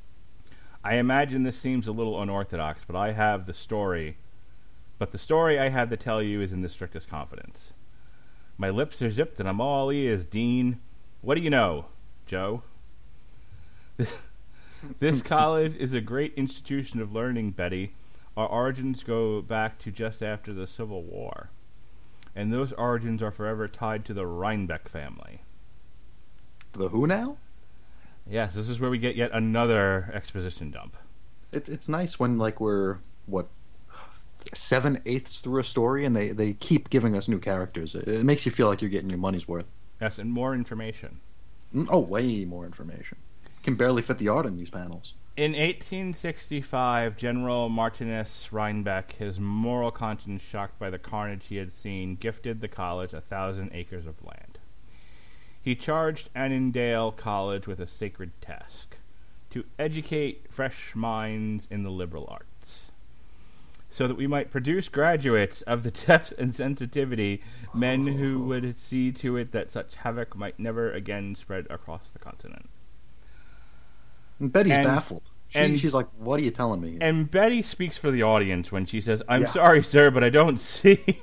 I imagine this seems a little unorthodox, but I have the story. But the story I have to tell you is in the strictest confidence. My lips are zipped and I'm all ears, Dean. What do you know, Joe? This, this college is a great institution of learning, Betty. Our origins go back to just after the Civil War. And those origins are forever tied to the Rhinebeck family." The who now? Yes, this is where we get yet another exposition dump. It, it's nice when like we're what seven eighths through a story and they, they keep giving us new characters. It, it makes you feel like you're getting your money's worth. Yes, and more information. Mm, Oh, way more information. Can barely fit the art in these panels. In eighteen sixty-five, General Martinus Rhinebeck, his moral conscience shocked by the carnage he had seen, gifted the college a thousand acres of land. He charged Annandale College with a sacred task, to educate fresh minds in the liberal arts, so that we might produce graduates of the depth and sensitivity, men who would see to it that such havoc might never again spread across the continent. And Betty's And- baffled. She, and- she's like, "What are you telling me?" And Betty speaks for the audience when she says, "I'm Yeah. sorry, sir, but I don't see."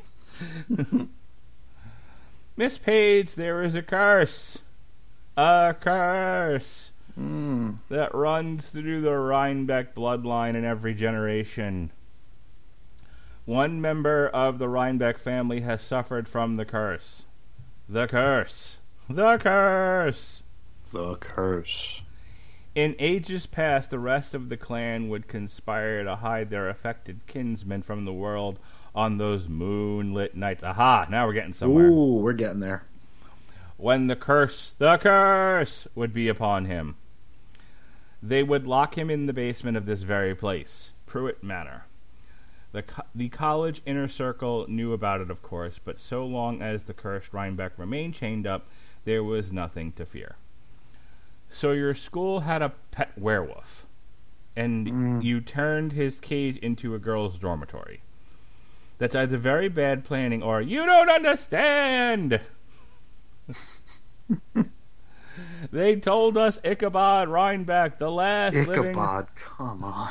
"Miss Page, there is a curse. A curse Mm. that runs through the Rhinebeck bloodline in every generation. One member of the Rhinebeck family has suffered from the curse. The curse. The curse. The curse. In ages past, the rest of the clan would conspire to hide their affected kinsmen from the world on those moonlit nights." Aha! Now we're getting somewhere. Ooh, we're getting there. "When the curse, the curse, would be upon him. They would lock him in the basement of this very place, Pruitt Manor. The co- the college inner circle knew about it, of course, but so long as the cursed Rhinebeck remained chained up, there was nothing to fear. So your school had a pet werewolf, and Mm. you turned his cage into a girl's dormitory. That's either very bad planning or you don't understand." They told us Ichabod Rhinebeck, the last living... Ichabod, come on.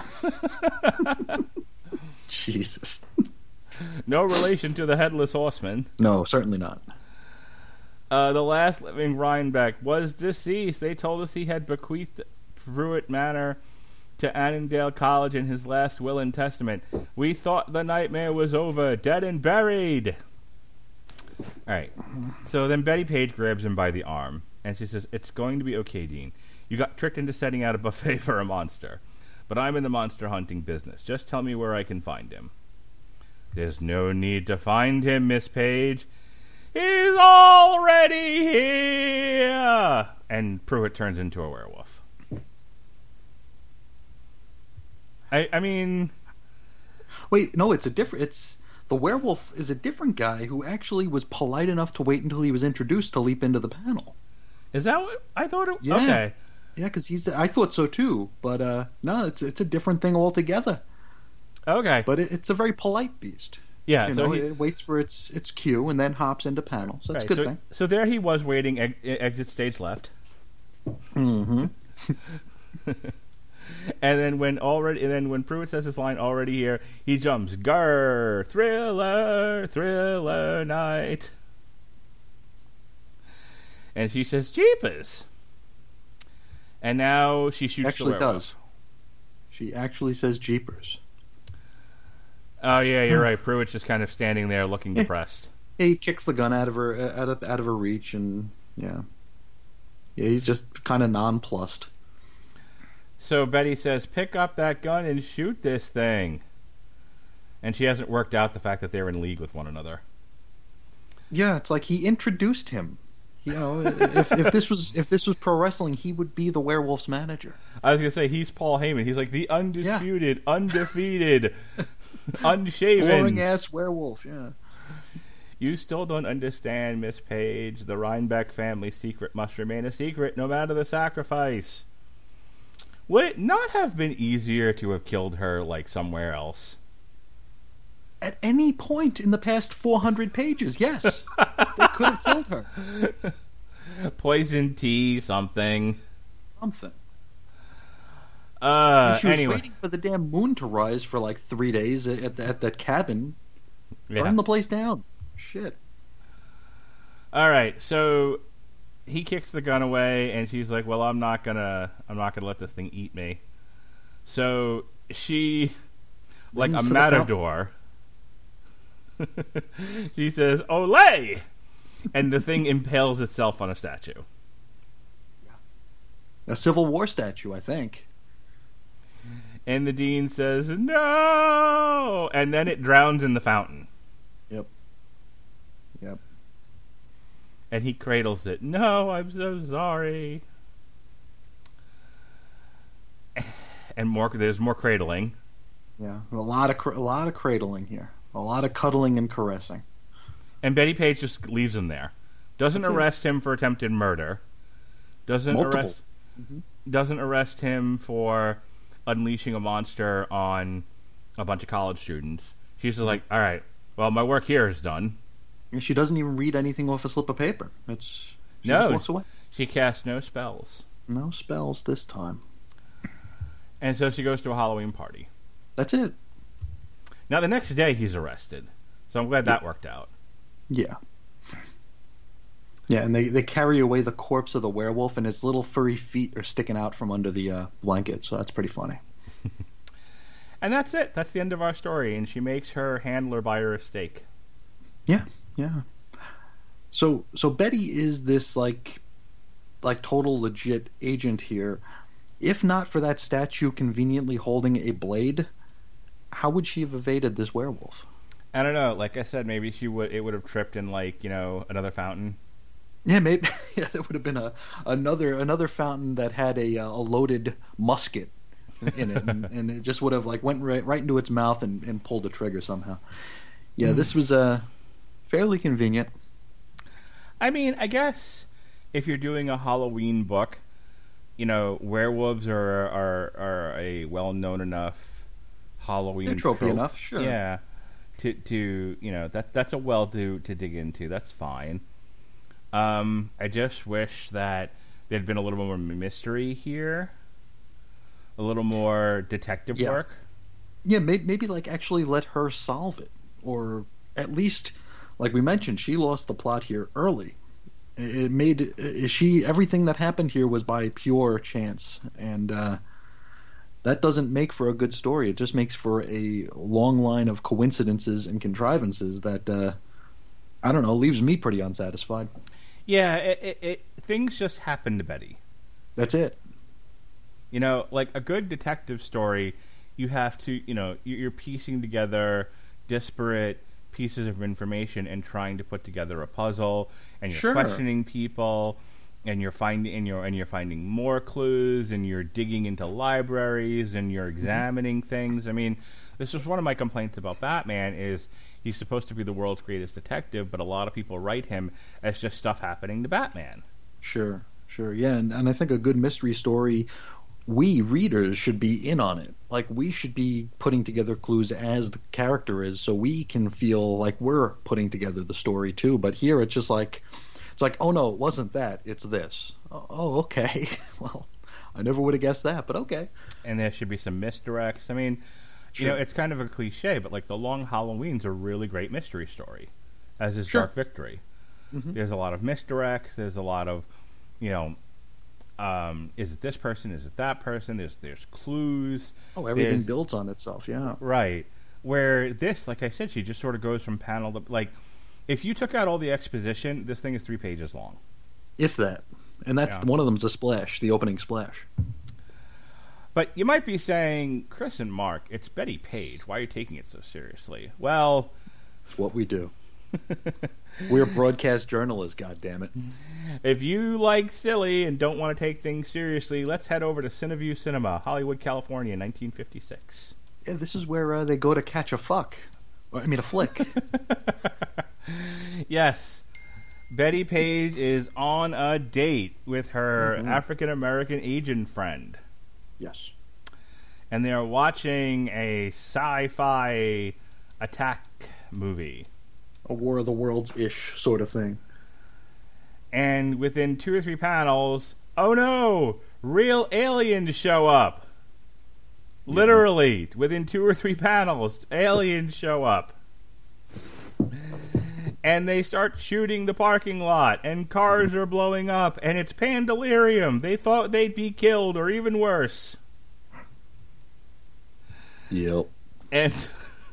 Jesus. No relation to the Headless Horseman. No, certainly not. Uh, the last living Rhinebeck was deceased. They told us he had bequeathed Pruitt Manor to Annandale College in his last will and testament. We thought the nightmare was over, dead and buried. All right. So then Betty Page grabs him by the arm, and she says, "It's going to be okay, Dean. You got tricked into setting out a buffet for a monster. But I'm in the monster hunting business. Just tell me where I can find him." "There's no need to find him, Miss Page. He's already here!" And Pruitt turns into a werewolf. I, I mean... Wait, no, it's a different... It's... The werewolf is a different guy who actually was polite enough to wait until he was introduced to leap into the panel. Is that what... I thought it... Yeah. Okay. Yeah, because he's... I thought so too, but uh, no, it's it's a different thing altogether. Okay. But it, it's a very polite beast. Yeah, you so know, he... it waits for its its cue and then hops into panel. So that's right, a good so, thing. So there he was waiting, ex- exit stage left. Mm-hmm. And then when already, and then when Pruitt says his line "already here," he jumps. Grr, thriller, thriller night. And she says, "Jeepers!" And now she shoots Actually the werewolf. does. She actually says "jeepers." Oh yeah, you're right. Pruitt's just kind of standing there, looking Yeah. depressed. He kicks the gun out of her out of out of her reach, and yeah, yeah, he's just kind of nonplussed. So Betty says, "Pick up that gun and shoot this thing." And she hasn't worked out the fact that they're in league with one another. Yeah, it's like he introduced him. You know, if if this was if this was pro wrestling, he would be the werewolf's manager. I was gonna say he's Paul Heyman. He's like the undisputed, yeah. undefeated, unshaven, boring ass werewolf. Yeah. You still don't understand, Miss Page. The Rhinebeck family secret must remain a secret, no matter the sacrifice. Would it not have been easier to have killed her, like, somewhere else? At any point in the past four hundred pages, yes. They could have killed her. Poison tea, something. Something. Uh, she was anyway. waiting for the damn moon to rise for like three days at, the, at that cabin. Yeah. Burn the place down. Shit. All right, so... he kicks the gun away, and she's like, "Well, I'm not gonna, I'm not gonna let this thing eat me." So she, like a matador, she says, "Olay!" And the thing impales itself on a statue. A Civil War statue, I think. And the dean says, "No!" And then it drowns in the fountain. Yep. Yep. And he cradles it. "No, I'm so sorry." And more. There's more cradling. Yeah, a lot of cr- a lot of cradling here, a lot of cuddling and caressing. And Betty Page just leaves him there. Doesn't That's arrest it. him for attempted murder. Doesn't Multiple. arrest. Mm-hmm. Doesn't arrest him for unleashing a monster on a bunch of college students. She's just like, "All right, well, my work here is done." And she doesn't even read anything off a slip of paper. It's she No. just walks away. She casts no spells. No spells this time. And so she goes to a Halloween party. That's it. Now, the next day, he's arrested. So I'm glad that worked out. Yeah. Yeah, and they, they carry away the corpse of the werewolf, and his little furry feet are sticking out from under the uh, blanket, so that's pretty funny. And that's it. That's the end of our story. And she makes her handler buy her a steak. Yeah, yeah. So so Betty is this like like total legit agent here. If not for that statue conveniently holding a blade, how would she have evaded this werewolf? I don't know. Like I said, maybe she would. It would have tripped in, like, you know, another fountain. Yeah, maybe. Yeah, there would have been a another another fountain that had a a loaded musket in it, and, and it just would have like went right, right into its mouth and, and pulled the trigger somehow. Yeah, this was a uh, fairly convenient. I mean, I guess if you're doing a Halloween book, you know, werewolves are are, are a well known enough Halloween They're tropey trope. enough, sure. Yeah, to to you know that that's a well to to dig into. That's fine. Um, I just wish that there'd been a little more mystery here, a little more detective Yeah. work. Yeah, maybe, maybe like actually let her solve it, or at least, like we mentioned, she lost the plot here early. It made uh, she everything that happened here was by pure chance, and uh, that doesn't make for a good story. It just makes for a long line of coincidences and contrivances that uh, I don't know, leaves me pretty unsatisfied. Yeah, it, it, it, things just happen to Betty. That's it. You know, like a good detective story, you have to, you know, you- you're piecing together disparate pieces of information and trying to put together a puzzle, and you're Sure. questioning people, and you're finding and you're and you're finding more clues, and you're digging into libraries, and you're examining things. I mean, this is one of my complaints about Batman is he's supposed to be the world's greatest detective, but a lot of people write him as just stuff happening to Batman. Sure, sure, yeah, and, and I think a good mystery story, we readers should be in on it. Like, we should be putting together clues as the character is, so we can feel like we're putting together the story too. But here it's just like, it's like, oh no, it wasn't that, it's this. Oh, oh, okay. Well, I never would have guessed that, but okay. And there should be some misdirects. I mean, you know, Sure. it's kind of a cliche, but like The Long Halloween's a really great mystery story, as is Sure. Dark Victory. Mhm. There's a lot of misdirects. There's a lot of, you know, um, is it this person? Is it that person? There's there's clues. Oh, everything There's- builds on itself, yeah. Right. Where this, like I said, she just sort of goes from panel to like. If you took out all the exposition, this thing is three pages long. If that. And that's Yeah. one of them's a splash, the opening splash. But you might be saying, Chris and Mark, it's Betty Page. Why are you taking it so seriously? Well, It's what we do. We're broadcast journalists, goddammit. if you like silly and don't want to take things seriously, let's head over to Cineview Cinema, Hollywood, California, nineteen fifty-six. Yeah, this is where uh, they go to catch a fuck. Or, I mean, a flick. Yes. Betty Page is on a date with her Mhm. African-American Asian friend. Yes. And they're watching a sci-fi attack movie. A War of the Worlds-ish sort of thing. And within two or three panels, oh no, real aliens show up. Literally, within two or three panels, aliens show up. And they start shooting the parking lot, and cars are blowing up, and it's Pandalarium. They thought they'd be killed, or even worse. Yep. And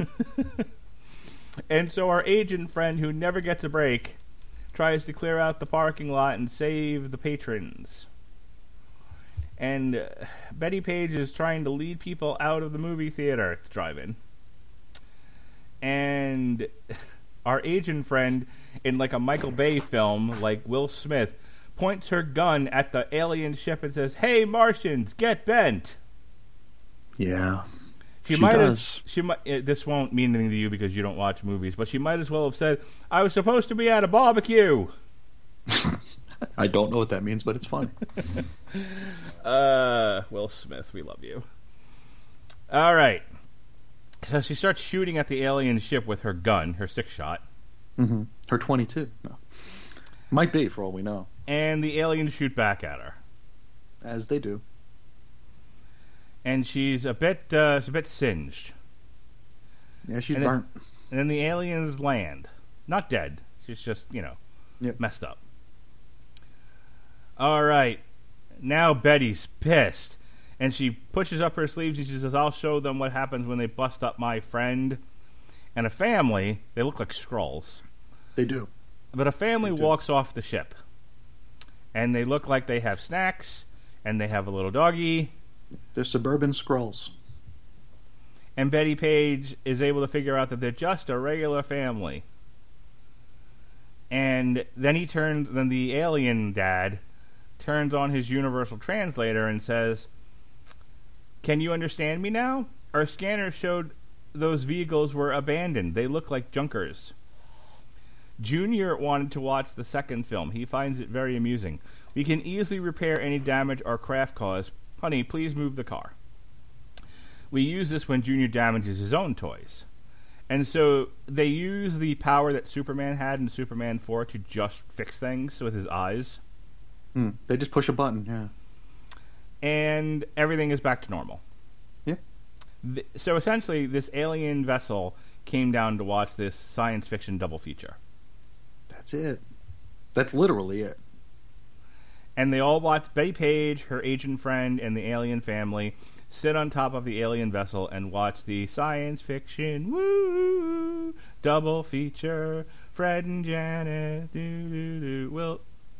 and so our agent friend, who never gets a break, tries to clear out the parking lot and save the patrons. And uh, Betty Page is trying to lead people out of the movie theater to drive in. And our agent friend, in like a Michael Bay film, like Will Smith, points her gun at the alien ship and says, "Hey, Martians, get bent!" Yeah. She, She might does. have. She might. uh, This won't mean anything to you because you don't watch movies, but she might as well have said, "I was supposed to be at a barbecue." I don't know what that means, but it's funny. Uh, Will Smith, we love you. All right. So she starts shooting at the alien ship with her gun, her six shot, Mm-hmm. Her twenty-two. No. Might be, for all we know. and the aliens shoot back at her. As they do. And she's a bit, uh, she's a bit singed. Yeah, she's And then- burnt. And then the aliens land, not dead. She's just, you know, Yep. messed up. All right. Now Betty's pissed. And she pushes up her sleeves and she says, "I'll show them what happens when they bust up my friend." And a family, they look like Skrulls, They do. but a family They do. walks off the ship. And they look like they have snacks, and they have a little doggy. They're suburban Skrulls. And Betty Page is able to figure out that they're just a regular family. And then he turns, then the alien dad turns on his universal translator and says, "Can you understand me now? Our scanner showed those vehicles were abandoned. They look like junkers." Junior wanted to watch the second film. He finds it very amusing. "We can easily repair any damage our craft caused. Honey, please move the car." We use this when Junior damages his own toys. And so they use the power that Superman had in Superman four to just fix things with his eyes. Hmm. They just push a button, yeah. And everything is back to normal. Yeah. Th- so essentially, this alien vessel came down to watch this science fiction double feature. That's it. That's literally it. And they all watched Betty Page, her agent friend, and the alien family sit on top of the alien vessel and watch the science fiction woo double feature. Fred and Janet, do do do. Will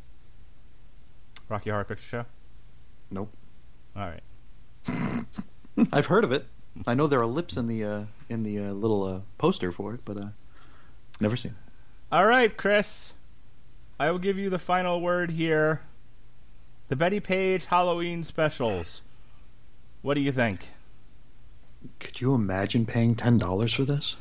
Rocky Horror Picture Show? Nope. All right. I've heard of it. I know there are lips in the uh, in the uh, little uh, poster for it, but uh, never seen it. All right, Chris. I will give you the final word here. The Betty Page Halloween specials. What do you think? Could you imagine paying ten dollars for this?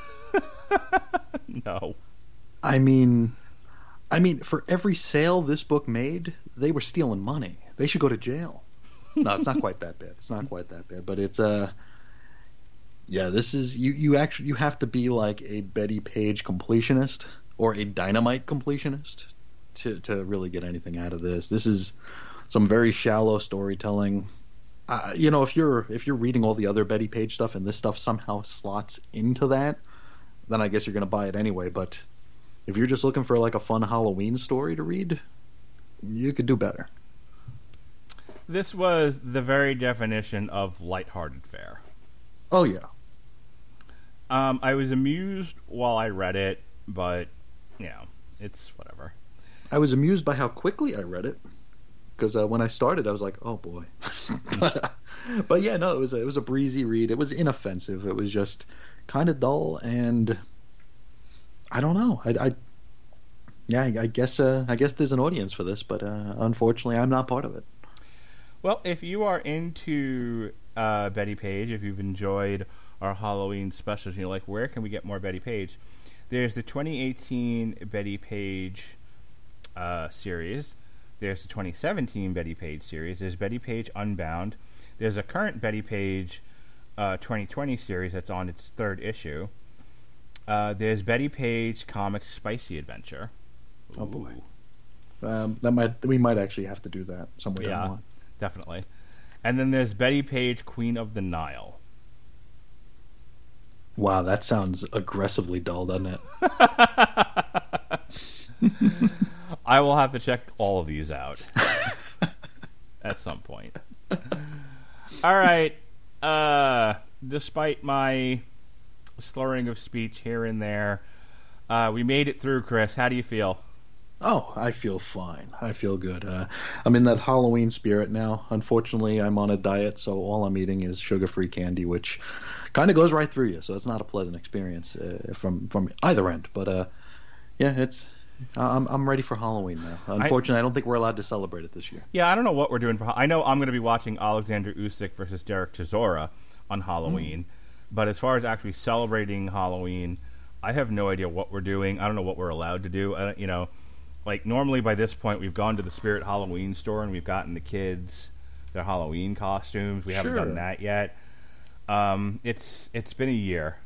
No. I mean, I mean, for every sale this book made, they were stealing money. They should go to jail. No, it's not quite that bad. It's not quite that bad, but it's uh, yeah. This is you. You actually you have to be like a Betty Page completionist or a Dynamite completionist to to really get anything out of this. This is some very shallow storytelling. Uh, you know, if you're if you're reading all the other Betty Page stuff and this stuff somehow slots into that, then I guess you're going to buy it anyway. But if you're just looking for like a fun Halloween story to read, you could do better. This was the very definition of lighthearted fare. Oh yeah. Um, I was amused while I read it, but you know, it's whatever. I was amused by how quickly I read it. Because uh, when I started, I was like, "Oh boy," but, uh, but yeah, no, it was a, it was a breezy read. It was inoffensive. It was just kind of dull, and I don't know. I, I yeah, I, I guess uh, I guess there's an audience for this, but uh, unfortunately, I'm not part of it. Well, if you are into uh, Betty Page, if you've enjoyed our Halloween specials, and you're like, where can we get more Betty Page? There's the twenty eighteen Betty Page uh, series. There's the twenty seventeen Betty Page series. There's Betty Page Unbound. There's a current Betty Page uh, twenty twenty series that's on its third issue. Uh, there's Betty Page Comics Spicy Adventure. Ooh. Oh boy, um, that might we might actually have to do that somewhere down Yeah, the line. definitely. And then there's Betty Page Queen of the Nile. Wow, that sounds aggressively dull, doesn't it? I will have to check all of these out at some point. All right. Uh, despite my slurring of speech here and there, uh, we made it through, Chris. How do you feel? Oh, I feel fine. I feel good. Uh, I'm in that Halloween spirit now. Unfortunately, I'm on a diet, so all I'm eating is sugar-free candy, which kind of goes right through you. So it's not a pleasant experience uh, from from either end. But uh, yeah, it's I'm I'm ready for Halloween now. Unfortunately, I, I don't think we're allowed to celebrate it this year. Yeah, I don't know what we're doing for. I know I'm going to be watching Alexander Usyk versus Derek Chisora on Halloween, mm. but as far as actually celebrating Halloween, I have no idea what we're doing. I don't know what we're allowed to do. I, you know. Like, normally by this point, we've gone to the Spirit Halloween store and we've gotten the kids their Halloween costumes. We sure. haven't done that yet. Um, it's It's been a year.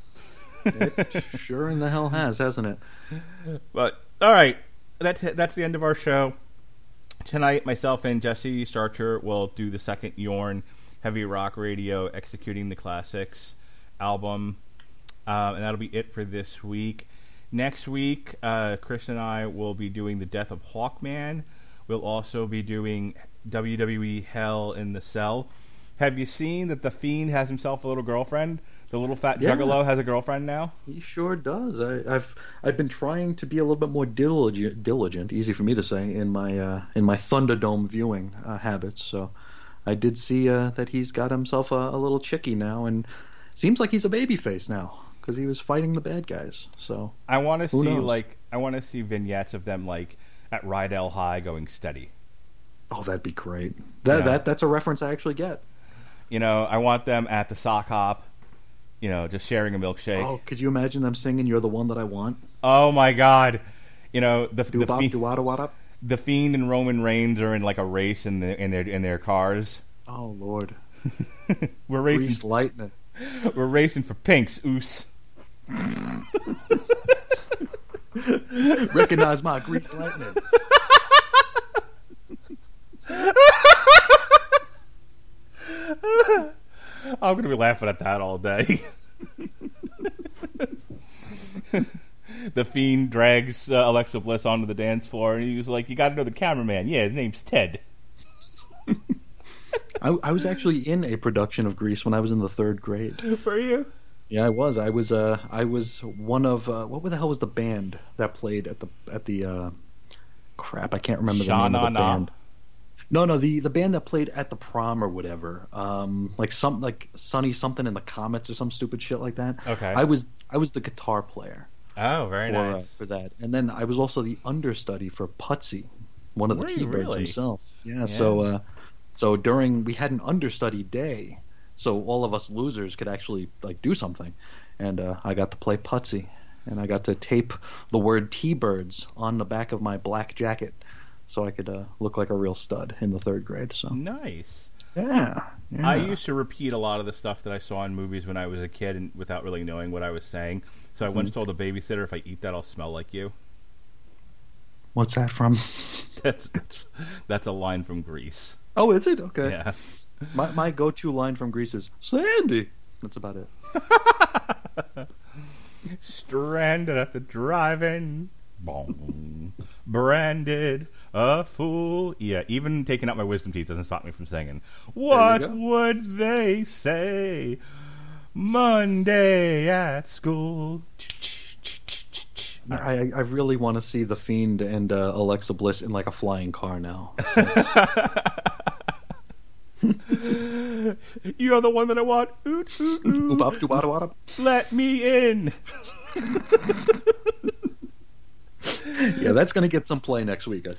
It sure in the hell has, hasn't it? But, all right. That's, that's the end of our show. Tonight, myself and Jesse Starcher will do the second Yorn Heavy Rock Radio Executing the Classics album. Um, and that'll be it for this week. Next week, uh, Chris and I will be doing The Death of Hawkman. We'll also be doing W W E Hell in the Cell. Have you seen that The Fiend has himself a little girlfriend? The little fat yeah. juggalo has a girlfriend now? He sure does. I, I've I've been trying to be a little bit more diligent, diligent easy for me to say, in my uh, in my Thunderdome viewing uh, habits. So I did see uh, that he's got himself a, a little chickie now, and seems like he's a babyface now. Because he was fighting the bad guys, so I want to see knows? like I want to see vignettes of them like at Rydell High going steady. Oh, that'd be great. That yeah. that that's a reference I actually get. You know, I want them at the sock hop. You know, just sharing a milkshake. Oh, could you imagine them singing "You're the One That I Want"? Oh my God! You know the the, Do-bop, fiend, do-wada-wada. the Fiend and Roman Reigns are in like a race in the in their in their cars. Oh Lord, we're racing. Grease lightning. We're racing for pinks, oos. Recognize my grease lightning. I'm going to be laughing at that all day. The Fiend drags uh, Alexa Bliss onto the dance floor, and he was like, "You got to know the cameraman. Yeah, his name's Ted." I, I was actually in a production of Grease when I was in the third grade. Were you? Yeah, I was. I was. Uh, I was one of uh, what the hell was the band that played at the at the uh, crap? I can't remember the name of the band. No, no, the, the band that played at the prom or whatever, um, like some like Sonny something in the Comets or some stupid shit like that. Okay. I was I was the guitar player. Oh, very for, nice uh, for that, and then I was also the understudy for Putsy, one of the Were you T-Birds really? himself. Yeah. Yeah. So, uh, so during we had an understudy day, so all of us losers could actually like do something, and uh, I got to play Putsy, and I got to tape the word T-Birds on the back of my black jacket, so I could uh, look like a real stud in the third grade. So Nice. yeah, yeah. I used to repeat a lot of the stuff that I saw in movies when I was a kid, and without really knowing what I was saying. So I once Mm-hmm. told a babysitter, "If I eat that, I'll smell like you." What's that from? That's that's, that's a line from Grease. Oh, is it? Okay. Yeah. My my go-to line from Grease is Sandy. That's about it. Stranded at the drive-in, boom, branded a fool. Yeah, even taking out my wisdom teeth doesn't stop me from singing. What go. would they say Monday at school? I, I really want to see The Fiend and uh, Alexa Bliss in like a flying car now. You're the one that I want. Oot, oot, oot. Oop, up, doop, up, up, up. Let me in. Yeah, that's going to get some play next week,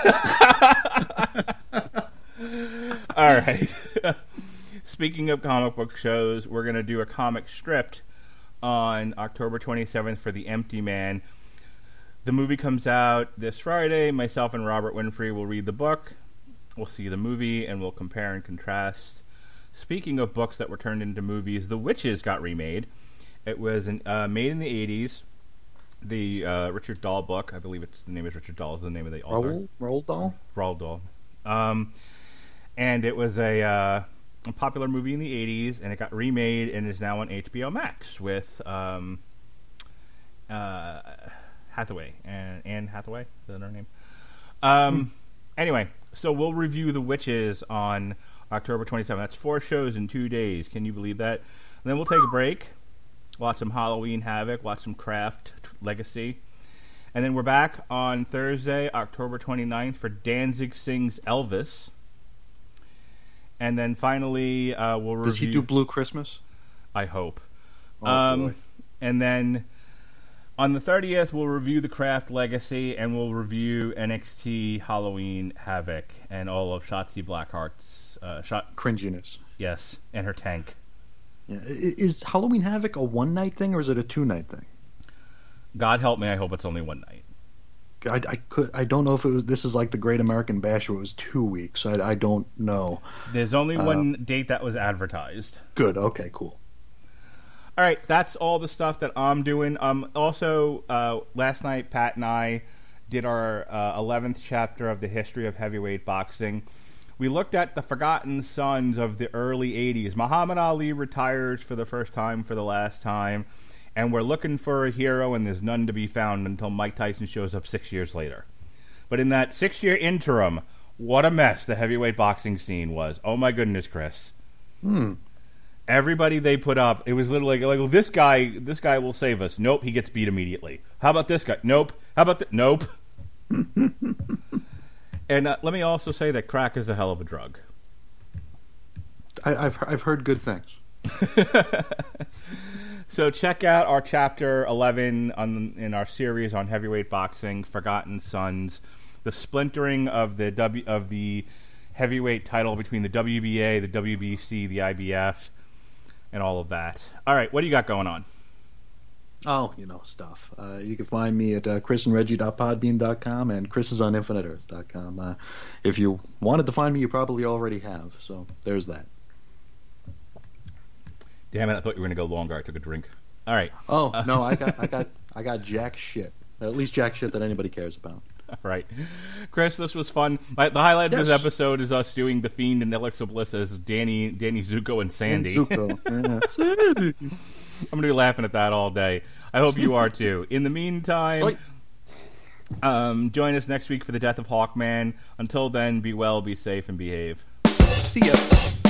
I think. All right. Speaking of comic book shows, we're going to do a comic stripped on October twenty-seventh for The Empty Man. The movie comes out this Friday. Myself and Robert Winfrey will read the book. We'll see the movie, and we'll compare and contrast. Speaking of books that were turned into movies, The Witches got remade. It was an, uh, made in the eighties. The uh, Richard Dahl book, I believe it's the name is Richard Dahl, is the name of the author. Roll, roll doll? Roald Dahl. Um, and it was a, uh, a popular movie in the eighties, and it got remade and is now on H B O Max with um, uh, Hathaway. And Anne Hathaway? Is that her name? Um, hmm. Anyway, so we'll review The Witches on October twenty-seventh. That's four shows in two days. Can you believe that? And then we'll take a break, watch some Halloween Havoc, watch some Craft Legacy. And then we're back on Thursday, October twenty-ninth for Danzig Sings Elvis. And then finally, uh, we'll review... Does he do Blue Christmas? I hope. Oh, um, boy. And then on the thirtieth, we'll review the Craft Legacy, and we'll review N X T Halloween Havoc and all of Shotzi Blackheart's... Uh, shot... Cringiness. Yes, and her tank. Yeah. Is Halloween Havoc a one-night thing, or is it a two-night thing? God help me, I hope it's only one night. I, I could. I don't know if it was. This is like the Great American Bash, or it was two weeks. I, I don't know. There's only uh, one date that was advertised. Good. Okay. Cool. All right, that's all the stuff that I'm doing. Um, also, uh, last night Pat and I did our uh, eleventh chapter of the history of heavyweight boxing. We looked at the forgotten sons of the early eighties. Muhammad Ali retires for the first time for the last time. And we're looking for a hero, and there's none to be found until Mike Tyson shows up six years later. But in that six-year interim, what a mess the heavyweight boxing scene was. Oh, my goodness, Chris. Hmm. Everybody they put up, it was literally like, like well, this guy this guy will save us. Nope, he gets beat immediately. How about this guy? Nope. How about that? Nope. And uh, let me also say that crack is a hell of a drug. I, I've I've heard good things. So check out our chapter eleven on, in our series on heavyweight boxing, Forgotten Sons, the splintering of the W of the heavyweight title between the W B A, the W B C, the I B F, and all of that. All right, what do you got going on? Oh, you know, stuff. Uh, you can find me at uh, chris and reggie dot podbean dot com and chris is on infinite earth dot com. Uh, if you wanted to find me, you probably already have. So there's that. Damn it! I thought you were going to go longer. I took a drink. All right. Oh no, I got, I got, I got jack shit. At least jack shit that anybody cares about. Right. Chris, this was fun. The highlight yes. of this episode is us doing The Fiend and Elixir Bliss as Danny, Danny Zuko and Sandy. And Zuko. Yeah. Sandy. I'm going to be laughing at that all day. I hope you are too. In the meantime, um, join us next week for the death of Hawkman. Until then, be well, be safe, and behave. See ya.